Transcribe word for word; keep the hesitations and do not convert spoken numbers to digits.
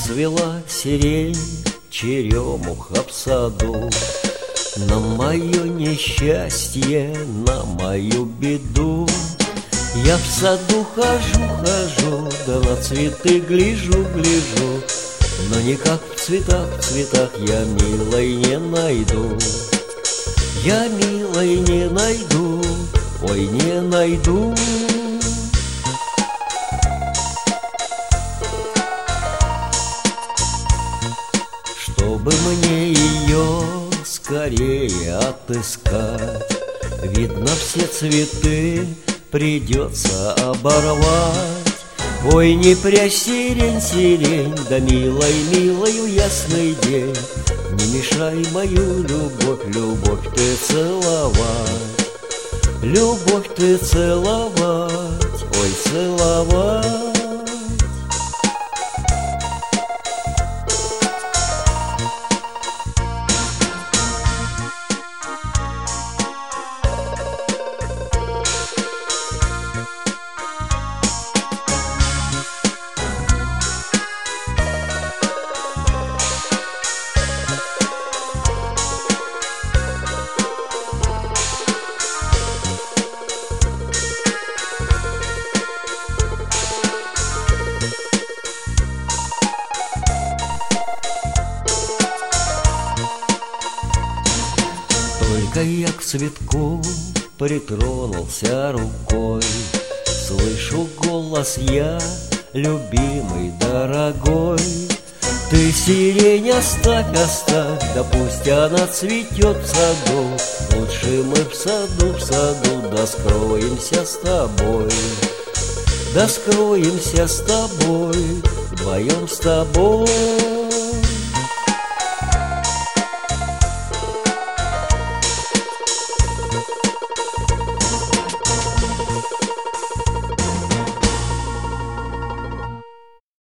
Расцвела сирень, черемуха в саду. На мое несчастье, на мою беду я в саду хожу, хожу, да на цветы гляжу, гляжу, но никак в цветах, в цветах я милой не найду. Я милой не найду, ой, не найду. Чтобы мне ее скорее отыскать, видно, все цветы придется оборвать. Ой, не прячь сирень, сирень, да милой, милою ясный день, не мешай мою любовь, любовь ты целовать, любовь ты целовать, ой, целовать. Только я к цветку притронулся рукой, слышу голос я, любимый, дорогой. Ты сирень оставь, оставь, да пусть она цветет в саду. Лучше мы в саду, в саду, да скроемся с тобой, да скроемся с тобой, вдвоем с тобой.